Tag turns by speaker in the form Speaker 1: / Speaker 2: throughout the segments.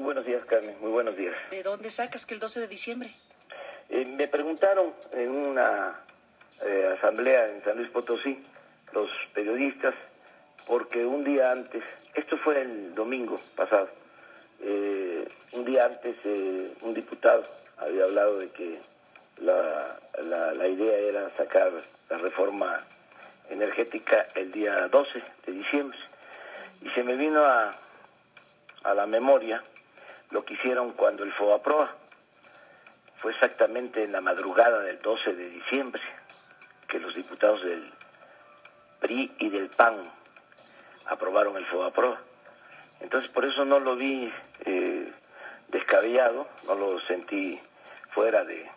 Speaker 1: buenos días, Carmen, muy buenos días.
Speaker 2: ¿De dónde sacas que el 12 de diciembre?
Speaker 1: Me preguntaron en una asamblea en San Luis Potosí, los periodistas, porque un día antes, esto fue el domingo pasado, un día antes un diputado había hablado de que la idea era sacar la reforma energética el día 12 de diciembre. Y se me vino a la memoria lo que hicieron cuando el FOBAPROA. Fue exactamente en la madrugada del 12 de diciembre que los diputados del PRI y del PAN aprobaron el FOBAPROA. Entonces por eso no lo vi descabellado, no lo sentí fuera de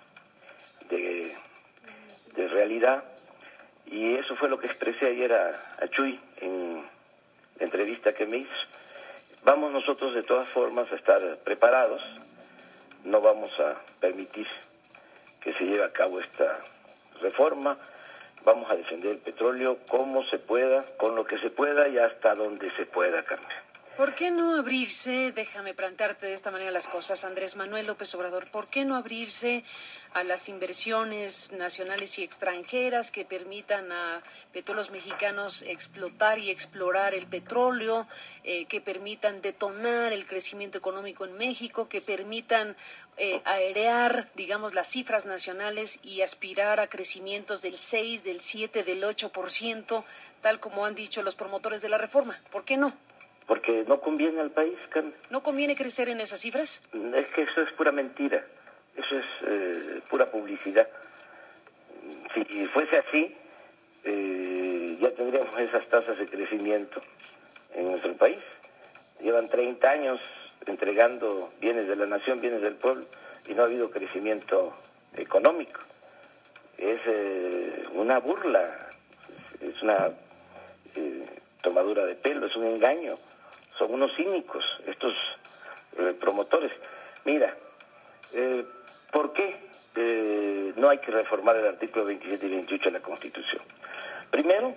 Speaker 1: realidad, y eso fue lo que expresé ayer a Chuy en la entrevista que me hizo. Vamos nosotros de todas formas a estar preparados, no vamos a permitir que se lleve a cabo esta reforma, vamos a defender el petróleo como se pueda, con lo que se pueda y hasta donde se pueda, Carmen.
Speaker 2: ¿Por qué no abrirse, déjame plantearte de esta manera las cosas, Andrés Manuel López Obrador, por qué no abrirse a las inversiones nacionales y extranjeras que permitan a petróleos mexicanos explotar y explorar el petróleo, que permitan detonar el crecimiento económico en México, que permitan aerear, digamos, las cifras nacionales y aspirar a crecimientos del 6, del 7, del 8%, tal como han dicho los promotores de la reforma? ¿Por qué no?
Speaker 1: Porque no conviene al país, Carmen.
Speaker 2: ¿No conviene crecer en esas cifras?
Speaker 1: Es que eso es pura mentira, eso es pura publicidad. Si fuese así, ya tendríamos esas tasas de crecimiento en nuestro país. Llevan 30 años entregando bienes de la nación, bienes del pueblo, y no ha habido crecimiento económico. Es una burla, es una tomadura de pelo, es un engaño. Son unos cínicos estos promotores. Mira, ¿por qué no hay que reformar el artículo 27 y 28 de la Constitución? Primero,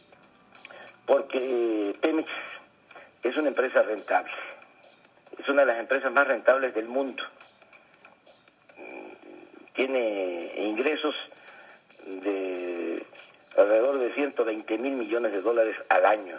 Speaker 1: porque Pemex es una empresa rentable, es una de las empresas más rentables del mundo. Tiene ingresos de alrededor de 120 mil millones de dólares al año.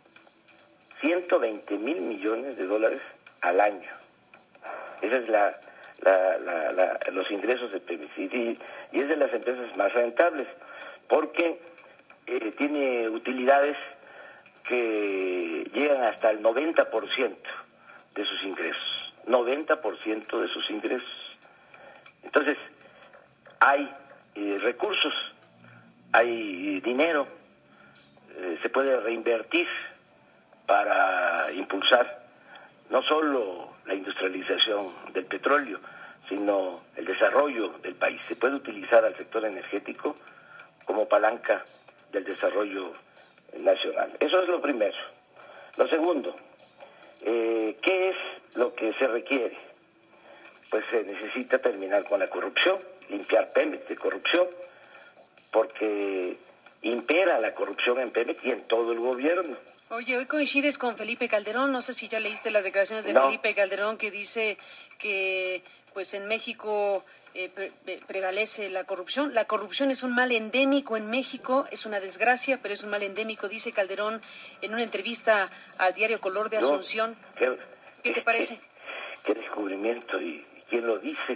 Speaker 1: 120 mil millones de dólares al año. Esa es los ingresos de Pemex. Y es de las empresas más rentables, porque tiene utilidades que llegan hasta el 90% de sus ingresos. 90% de sus ingresos. Entonces, hay recursos, hay dinero, se puede reinvertir para impulsar no solo la industrialización del petróleo, sino el desarrollo del país. Se puede utilizar al sector energético como palanca del desarrollo nacional. Eso es lo primero. Lo segundo, ¿qué es lo que se requiere? Pues se necesita terminar con la corrupción, limpiar Pemex de corrupción, porque impera la corrupción en Pemex y en todo el gobierno.
Speaker 2: Oye, hoy coincides con Felipe Calderón, no sé si ya leíste las declaraciones de Felipe Calderón, que dice que pues en México prevalece la corrupción. La corrupción es un mal endémico en México, es una desgracia, pero es un mal endémico, dice Calderón en una entrevista al diario Color de Asunción. ¿Qué te parece?
Speaker 1: ¿Qué descubrimiento? ¿Y quién lo dice?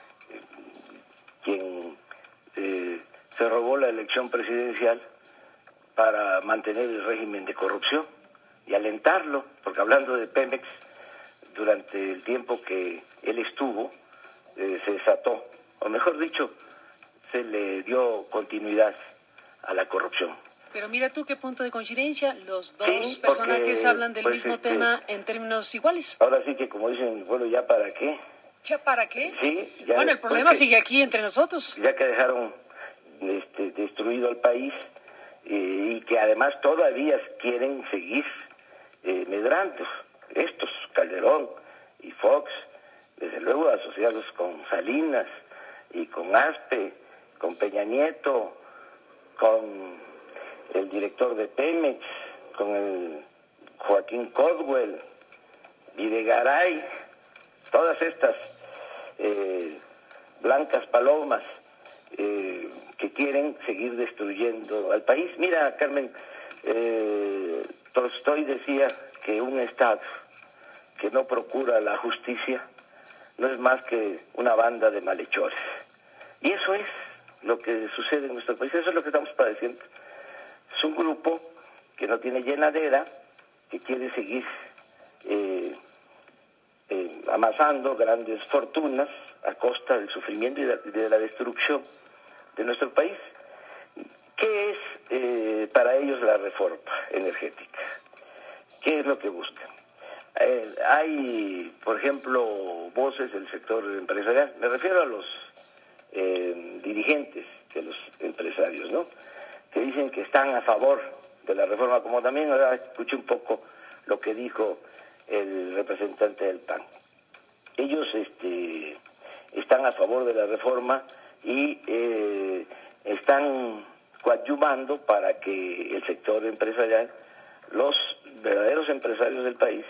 Speaker 1: ¿Quién se robó la elección presidencial para mantener el régimen de corrupción y alentarlo? Porque hablando de Pemex, durante el tiempo que él estuvo, se desató, o mejor dicho, se le dio continuidad a la corrupción.
Speaker 2: Pero mira tú qué punto de coincidencia, los dos personajes hablan del mismo tema en términos iguales.
Speaker 1: Ahora sí que, como dicen, bueno, ¿ya para qué?
Speaker 2: ¿Ya para qué?
Speaker 1: Sí, ya.
Speaker 2: Bueno, el problema sigue aquí entre nosotros.
Speaker 1: Ya que dejaron destruido al país, y que además todavía quieren seguir medrando. Estos, Calderón y Fox, desde luego asociados con Salinas y con Aspe, con Peña Nieto, con el director de Pemex, con el Joaquín Caldwell, Videgaray, todas estas blancas palomas que quieren seguir destruyendo al país. Mira, Carmen, Tolstoy decía que un Estado que no procura la justicia no es más que una banda de malhechores. Y eso es lo que sucede en nuestro país, eso es lo que estamos padeciendo. Es un grupo que no tiene llenadera, que quiere seguir amasando grandes fortunas a costa del sufrimiento y de la destrucción de nuestro país. ¿Qué es para ellos la reforma energética? ¿Qué es lo que buscan? Hay, por ejemplo, voces del sector empresarial, me refiero a los dirigentes de los empresarios, ¿no?, que dicen que están a favor de la reforma, como también ahora escuché un poco lo que dijo el representante del PAN. Ellos están a favor de la reforma y están coadyuvando para que el sector empresarial, los verdaderos empresarios del país,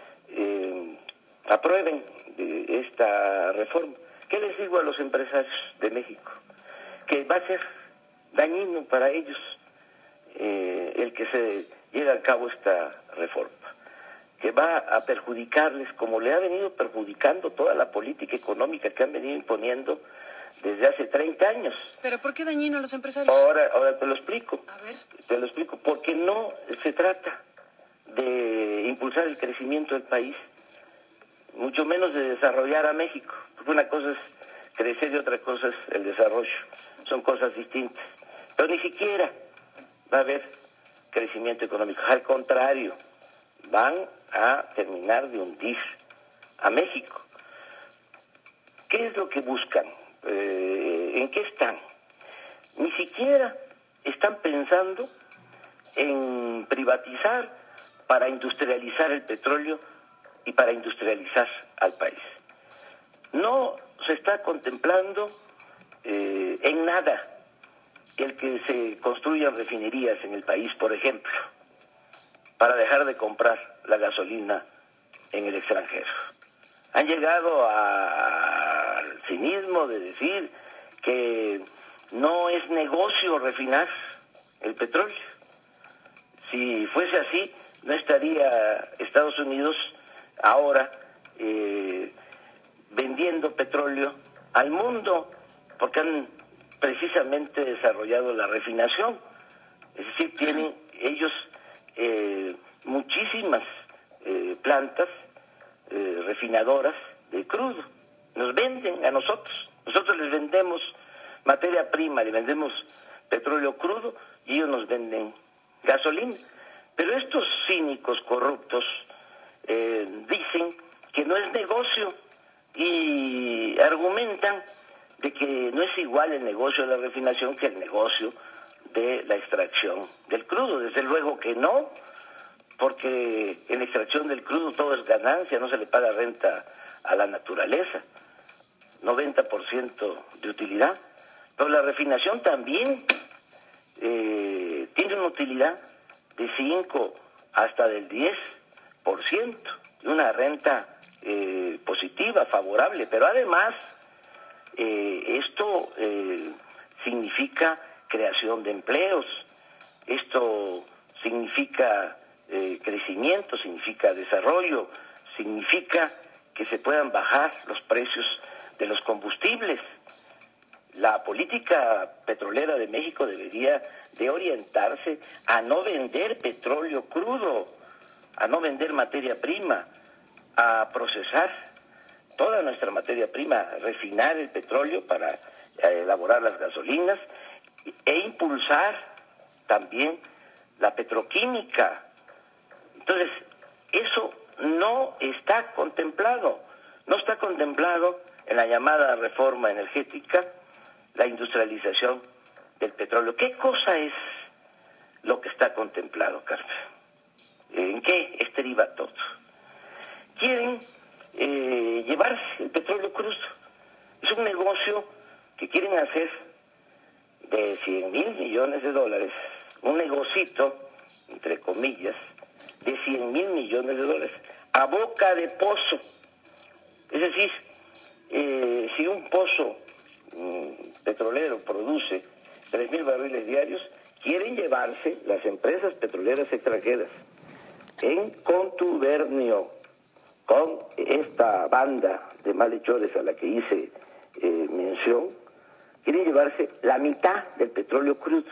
Speaker 1: aprueben esta reforma. ¿Qué les digo a los empresarios de México? Que va a ser dañino para ellos el que se lleve a cabo esta reforma, que va a perjudicarles como le ha venido perjudicando toda la política económica que han venido imponiendo desde hace 30 años.
Speaker 2: ¿Pero por qué dañino a los empresarios?
Speaker 1: Ahora te lo explico.
Speaker 2: A ver.
Speaker 1: Te lo explico. Porque no se trata de impulsar el crecimiento del país, mucho menos de desarrollar a México. Porque una cosa es crecer y otra cosa es el desarrollo. Son cosas distintas. Pero ni siquiera va a haber crecimiento económico. Al contrario, van a terminar de hundir a México. ¿Qué es lo que buscan? ¿En qué están? Ni siquiera están pensando en privatizar para industrializar el petróleo y para industrializar al país. No se está contemplando en nada el que se construyan refinerías en el país, por ejemplo, para dejar de comprar la gasolina en el extranjero. Han llegado al cinismo de decir que no es negocio refinar el petróleo. Si fuese así, no estaría Estados Unidos ahora vendiendo petróleo al mundo, porque han precisamente desarrollado la refinación. Es decir, tienen ellos muchísimas plantas refinadoras de crudo. Nos venden a nosotros. Nosotros les vendemos materia prima, les vendemos petróleo crudo y ellos nos venden gasolina. Pero estos cínicos corruptos dicen que no es negocio y argumentan de que no es igual el negocio de la refinación que el negocio de la extracción del crudo. Desde luego que no, porque en la extracción del crudo todo es ganancia, no se le paga renta a la naturaleza, 90% de utilidad. Pero la refinación también tiene una utilidad de 5 hasta del 10%, una renta positiva, favorable, pero además esto significa creación de empleos, esto significa crecimiento, significa desarrollo, significa que se puedan bajar los precios de los combustibles. La política petrolera de México debería de orientarse a no vender petróleo crudo, a no vender materia prima, a procesar toda nuestra materia prima, refinar el petróleo para elaborar las gasolinas e impulsar también la petroquímica. Entonces, eso no está contemplado en la llamada reforma energética, la industrialización del petróleo. ¿Qué cosa es lo que está contemplado, Carmen? ¿En qué estriba todo? Quieren llevarse el petróleo crudo. Es un negocio que quieren hacer de 100,000 millones de dólares, un negocito, entre comillas, de 100,000 millones de dólares, a boca de pozo. Es decir, si un pozo petrolero produce 3.000 barriles diarios, quieren llevarse las empresas petroleras extranjeras en contubernio con esta banda de malhechores a la que hice mención, quieren llevarse la mitad del petróleo crudo,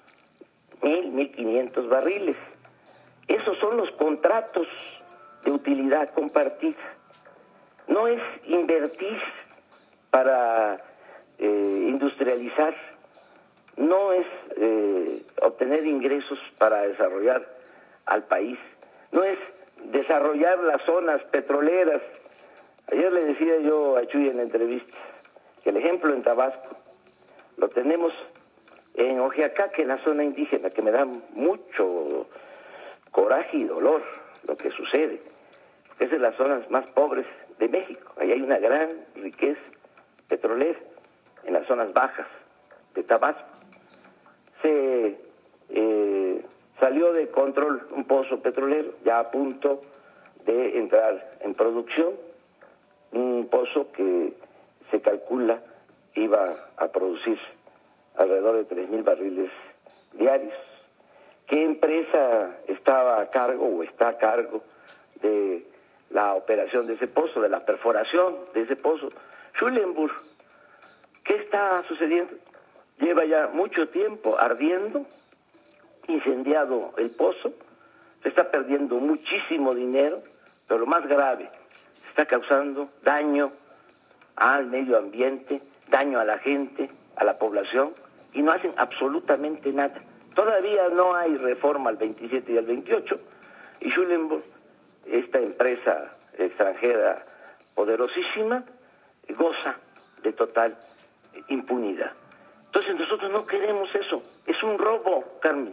Speaker 1: 1.500 barriles. Esos son los contratos de utilidad compartida. No es invertir para industrializar, no es obtener ingresos para desarrollar al país, no es desarrollar las zonas petroleras. Ayer le decía yo a Chuy en entrevistas que el ejemplo en Tabasco lo tenemos en Oaxaca, en la zona indígena, que me da mucho coraje y dolor lo que sucede. Es de las zonas más pobres de México. Ahí hay una gran riqueza petrolera en las zonas bajas de Tabasco. Se salió de control un pozo petrolero ya a punto de entrar en producción, un pozo que se calcula iba a producir alrededor de 3.000 barriles diarios. ¿Qué empresa estaba a cargo o está a cargo de la operación de ese pozo, de la perforación de ese pozo? Schulenburg. ¿Qué está sucediendo? Lleva ya mucho tiempo ardiendo, incendiado el pozo, se está perdiendo muchísimo dinero, pero lo más grave, se está causando daño al medio ambiente, daño a la gente, a la población, y no hacen absolutamente nada. Todavía no hay reforma al 27 y al 28, y Schulenburg, esta empresa extranjera poderosísima, goza de total impunidad. Entonces nosotros no queremos eso, es un robo, Carmen.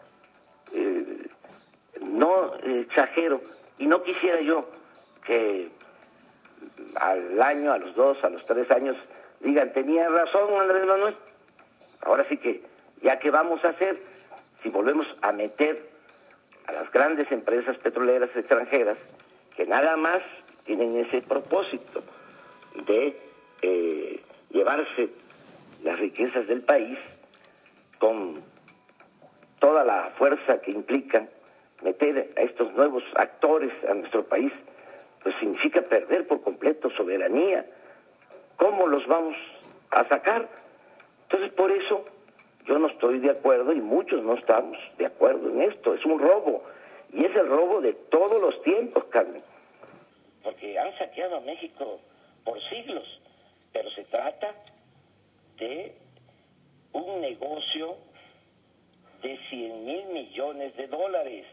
Speaker 1: No exagero, y no quisiera yo que al año, a los 2, a los 3 años digan, tenía razón Andrés Manuel. Ahora sí que, ya que vamos a hacer, si volvemos a meter a las grandes empresas petroleras extranjeras, que nada más tienen ese propósito de llevarse las riquezas del país con toda la fuerza que implican meter a estos nuevos actores a nuestro país, pues significa perder por completo soberanía. ¿Cómo los vamos a sacar? Entonces, por eso yo no estoy de acuerdo y muchos no estamos de acuerdo en esto. Es un robo, y es el robo de todos los tiempos, Carmen. Porque han saqueado a México por siglos, pero se trata de un negocio de 100,000 millones de dólares.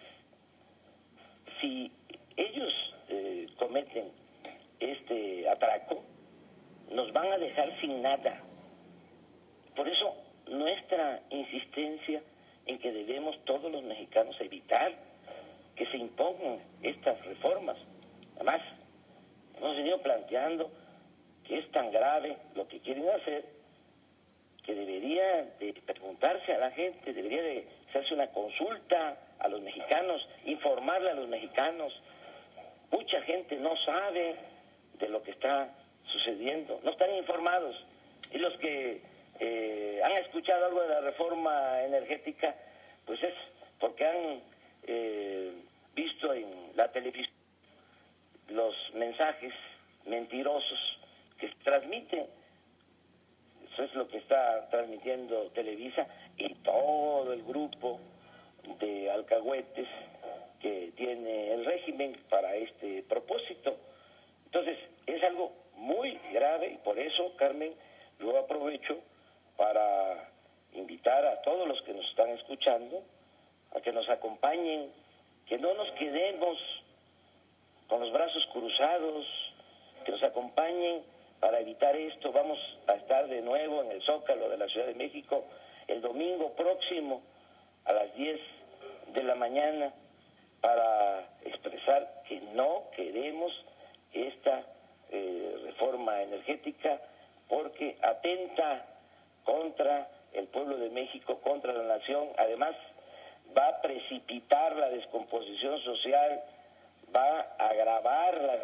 Speaker 1: Si ellos cometen este atraco, nos van a dejar sin nada. Por eso nuestra insistencia en que debemos todos los mexicanos evitar que se impongan estas reformas. Además, hemos venido planteando que es tan grave lo que quieren hacer que debería de preguntarse a la gente, debería de hacerse una consulta a los mexicanos, informarle a los mexicanos. Mucha gente no sabe de lo que está sucediendo, no están informados, y los que han escuchado algo de la reforma energética, pues es porque han visto en la televisión los mensajes mentirosos que se transmiten. Eso es lo que está transmitiendo Televisa y todo el grupo de alcahuetes que tiene el régimen para este propósito. Entonces, es algo muy grave, y por eso, Carmen, yo aprovecho para invitar a todos los que nos están escuchando a que nos acompañen, que no nos quedemos con los brazos cruzados, que nos acompañen para evitar esto. Vamos a estar de nuevo en el Zócalo de la Ciudad de México el domingo próximo a las 10 de la mañana para expresar que no queremos esta reforma energética, porque atenta contra el pueblo de México, contra la nación. Además, va a precipitar la descomposición social, va a agravar la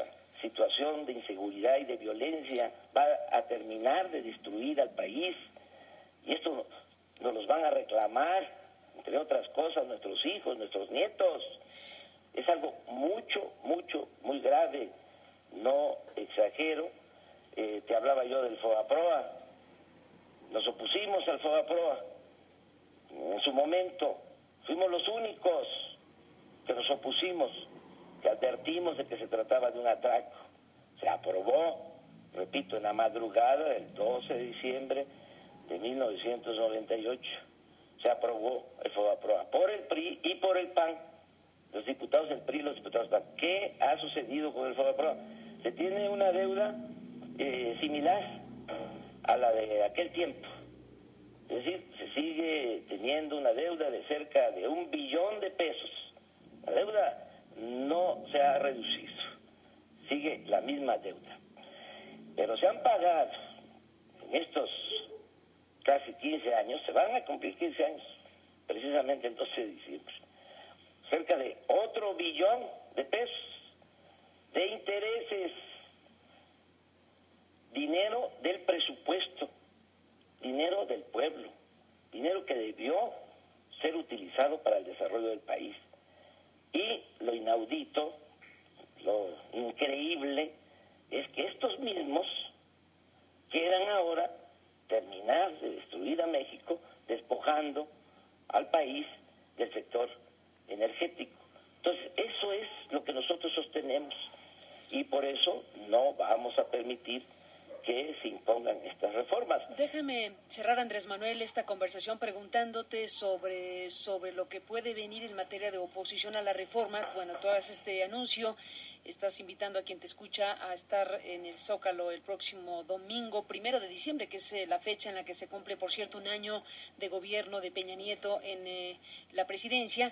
Speaker 1: situación de inseguridad y de violencia va a terminar de destruir al país, y esto nos los van a reclamar, entre otras cosas, nuestros hijos, nuestros nietos. Es algo muy grave, no exagero. Te hablaba yo del FOBAPROA, nos opusimos al FOBAPROA, en su momento fuimos los únicos que nos opusimos, que advertimos de que se trataba de un atraco. Se aprobó, repito, en la madrugada del 12 de diciembre de 1998, se aprobó el FOBAPROA por el PRI y por el PAN, los diputados del PRI y los diputados del PAN. ¿Qué ha sucedido con el FOBAPROA? Se tiene una deuda similar a la de aquel tiempo. Es decir, se sigue teniendo una deuda de cerca de 1 billón de pesos. La deuda no se ha reducido, sigue la misma deuda. Pero se han pagado en estos casi 15 años, se van a cumplir 15 años, precisamente el 12 de diciembre, cerca de otro billón de pesos de intereses, dinero del presupuesto, dinero del pueblo, dinero que debió ser utilizado para el desarrollo del país. Y lo inaudito, lo increíble, es que estos mismos quieran ahora terminar de destruir a México, despojando al país del sector energético. Entonces, eso es lo que nosotros sostenemos, y por eso no vamos a permitir que se impongan estas reformas.
Speaker 2: Déjame cerrar, Andrés Manuel, esta conversación preguntándote sobre lo que puede venir en materia de oposición a la reforma. Bueno, tú haces este anuncio, estás invitando a quien te escucha a estar en el Zócalo el próximo domingo, 1 de diciembre, que es la fecha en la que se cumple, por cierto, 1 año de gobierno de Peña Nieto en la presidencia.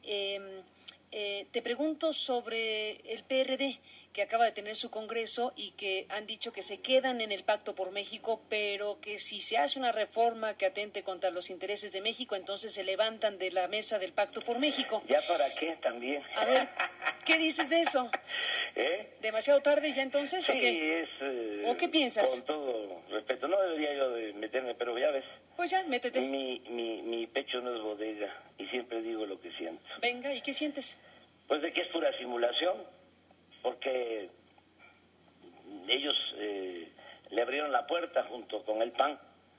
Speaker 2: Te pregunto sobre el PRD, que acaba de tener su congreso y que han dicho que se quedan en el Pacto por México, pero que si se hace una reforma que atente contra los intereses de México, entonces se levantan de la mesa del Pacto por México.
Speaker 1: ¿Ya para qué también?
Speaker 2: A ver, ¿qué dices de eso? ¿Demasiado tarde ya entonces?
Speaker 1: Sí,
Speaker 2: ¿o qué? ¿O qué piensas?
Speaker 1: Con todo respeto, no debería yo de meterme, pero ya ves.
Speaker 2: Pues ya, métete.
Speaker 1: Mi pecho no es bodega y siempre digo lo que siento.
Speaker 2: Venga, ¿y qué sientes?
Speaker 1: Pues de que es pura simulación, porque ellos le abrieron la puerta junto con el PAN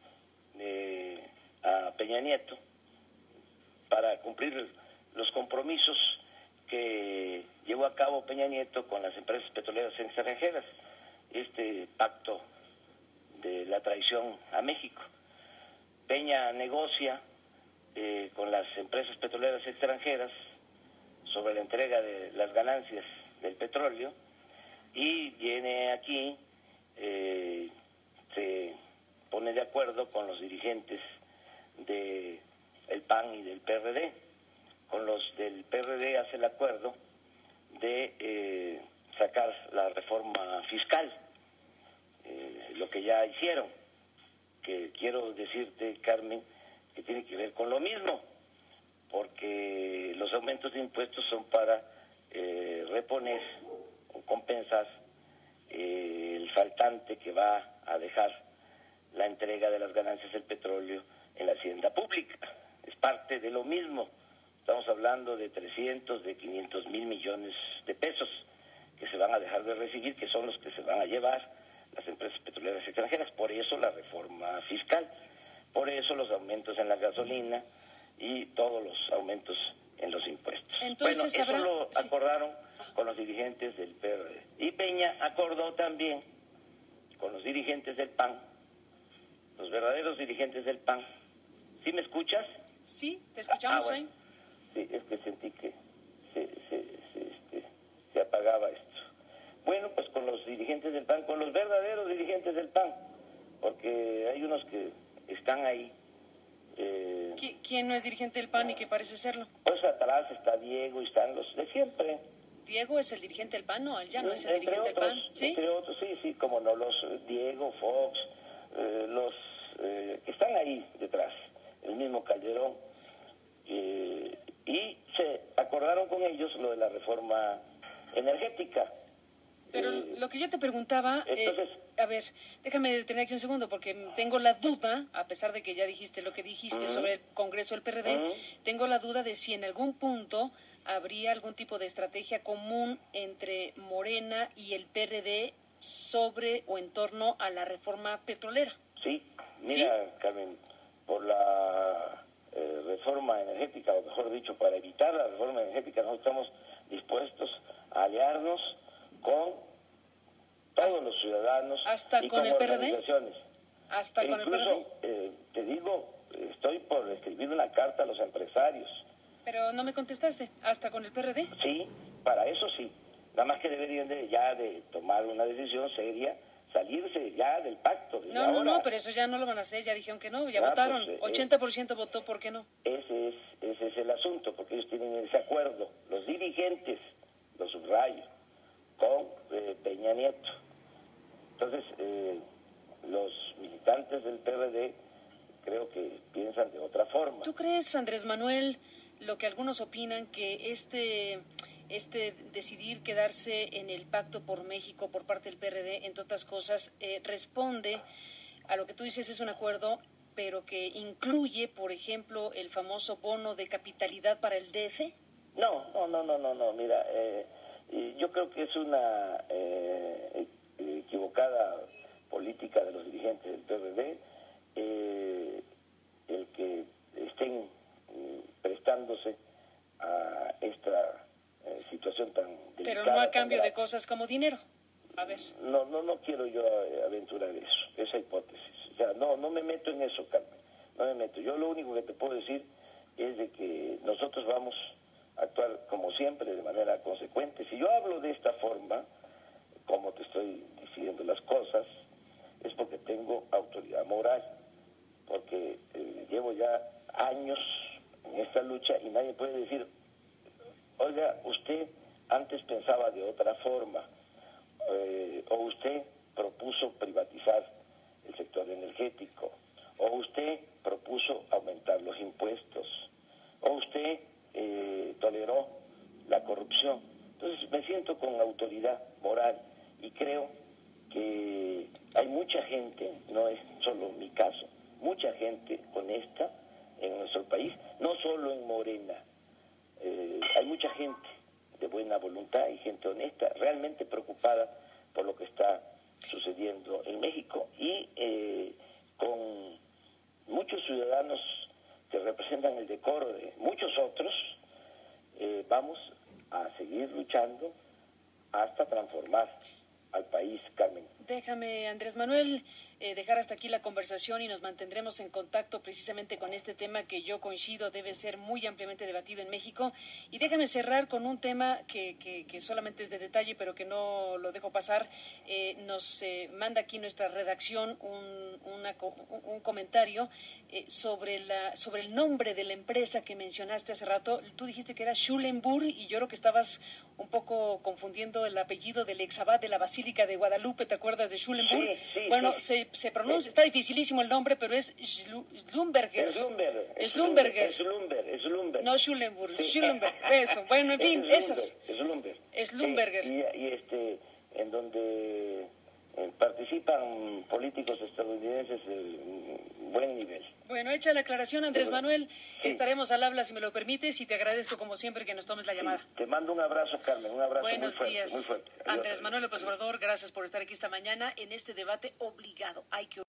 Speaker 1: a Peña Nieto para cumplir los compromisos que llevó a cabo Peña Nieto con las empresas petroleras extranjeras, este pacto de la traición a México. Peña negocia con las empresas petroleras extranjeras sobre la entrega de las ganancias del petróleo, y viene aquí, se pone de acuerdo con los dirigentes del PAN y del PRD. Con los del PRD hace el acuerdo de sacar la reforma fiscal, lo que ya hicieron, que quiero decirte, Carmen, que tiene que ver con lo mismo, porque los aumentos de impuestos son para reponer o compensar el faltante que va a dejar la entrega de las ganancias del petróleo en la hacienda pública. Es parte de lo mismo. Estamos hablando de 300, de 500 mil millones de pesos que se van a dejar de recibir, que son los que se van a llevar las empresas petroleras extranjeras. Por eso la reforma fiscal, por eso los aumentos en la gasolina y todos los aumentos en los impuestos.
Speaker 2: Entonces,
Speaker 1: bueno, eso lo acordaron con los dirigentes del PRD. Y Peña acordó también con los dirigentes del PAN, los verdaderos dirigentes del PAN. ¿Sí me escuchas?
Speaker 2: Sí, te escuchamos,
Speaker 1: bueno. Sí, es que sentí que se apagaba esto. Bueno, pues con los dirigentes del PAN, con los verdaderos dirigentes del PAN, porque hay unos que están ahí.
Speaker 2: ¿Quién no es dirigente del PAN y que parece serlo?
Speaker 1: Pues atrás está Diego y están los de siempre.
Speaker 2: ¿Diego es el dirigente del PAN? No, él ya no es el dirigente del PAN. ¿Sí?
Speaker 1: Entre otros, sí, como no, los Diego, Fox, los que están ahí detrás, el mismo Calderón, y se acordaron con ellos lo de la reforma energética.
Speaker 2: Pero lo que yo te preguntaba,
Speaker 1: entonces,
Speaker 2: a ver, déjame detener aquí un segundo, porque tengo la duda, a pesar de que ya dijiste lo que dijiste sobre el Congreso del PRD, tengo la duda de si en algún punto habría algún tipo de estrategia común entre Morena y el PRD sobre o en torno a la reforma petrolera.
Speaker 1: sí, mira,
Speaker 2: ¿Sí?
Speaker 1: Carmen, por la reforma energética, o mejor dicho, para evitar la reforma energética, nosotros estamos dispuestos a aliarnos con todos los ciudadanos
Speaker 2: ¿Hasta
Speaker 1: y
Speaker 2: con
Speaker 1: con
Speaker 2: el PRD?
Speaker 1: organizaciones.
Speaker 2: ¿Hasta con el
Speaker 1: Incluso,
Speaker 2: PRD?
Speaker 1: te digo, estoy por escribir una carta a los empresarios.
Speaker 2: Pero no me contestaste, ¿hasta con el PRD?
Speaker 1: Sí, para eso sí. Nada más que deberían ya de tomar una decisión seria, salirse ya del pacto.
Speaker 2: No, pero eso ya no lo van a hacer, ya dijeron que no, ya votaron,
Speaker 1: pues,
Speaker 2: 80% votó, ¿por qué no?
Speaker 1: Ese es el asunto, porque ellos tienen ese acuerdo, los dirigentes, lo subrayo, con Peña Nieto. Entonces, los militantes del PRD creo que piensan de otra forma.
Speaker 2: ¿Tú crees, Andrés Manuel, lo que algunos opinan, que este decidir quedarse en el Pacto por México por parte del PRD, entre otras cosas, responde a lo que tú dices es un acuerdo, pero que incluye, por ejemplo, el famoso bono de capitalidad para el DF?
Speaker 1: No, mira, yo creo que es una equivocada política de los dirigentes del PRD, el que estén prestándose a esta situación tan delicada.
Speaker 2: Pero no a cambio de cosas como dinero. A ver.
Speaker 1: No quiero yo aventurar eso, esa hipótesis. O sea, no me meto en eso, Carmen. No me meto. Yo lo único que te puedo decir es de que nosotros vamos a actuar como siempre, de manera consecuente. Si yo hablo de esta forma, como te estoy diciendo las cosas, es porque tengo autoridad moral, porque llevo ya años en esta lucha y nadie puede decir, oiga, usted antes pensaba de otra forma, o usted propuso privatizar el sector energético, o usted propuso aumentar los impuestos, o usted toleró la corrupción. Entonces me siento con autoridad moral y creo que hay mucha gente, no es solo mi caso, mucha gente honesta en nuestro país, no solo en Morena. Hay mucha gente de buena voluntad y gente honesta, realmente preocupada por lo que está sucediendo en México y con muchos ciudadanos que representan el decoro de muchos otros, vamos a seguir luchando hasta transformar al país, Carmen.
Speaker 2: Déjame, Andrés Manuel, dejar hasta aquí la conversación y nos mantendremos en contacto precisamente con este tema que yo coincido debe ser muy ampliamente debatido en México. Y déjame cerrar con un tema que solamente es de detalle, pero que no lo dejo pasar. Nos manda aquí nuestra redacción un comentario sobre el nombre de la empresa que mencionaste hace rato. Tú dijiste que era Schulenburg y yo creo que estabas un poco confundiendo el apellido del exabad de la Basílica de Guadalupe, ¿te acuerdas de Schulenburg?
Speaker 1: Sí,
Speaker 2: bueno,
Speaker 1: sí.
Speaker 2: Se pronuncia, está dificilísimo el nombre, pero es Schlumberger.
Speaker 1: Schlumberger.
Speaker 2: No Schulenburg,
Speaker 1: Sí.
Speaker 2: Schulenberg, eso. Bueno, en fin, esas. Schlumberger.
Speaker 1: Y en donde participan políticos estadounidenses de buen nivel.
Speaker 2: Bueno, hecha la aclaración, Andrés Manuel,
Speaker 1: sí.
Speaker 2: Estaremos al habla si me lo permites y te agradezco como siempre que nos tomes la llamada.
Speaker 1: Sí. Te mando un abrazo, Carmen, un abrazo
Speaker 2: Buenos días.
Speaker 1: muy fuerte.
Speaker 2: Andrés Manuel López Obrador, gracias por estar aquí esta mañana en este debate obligado. Hay que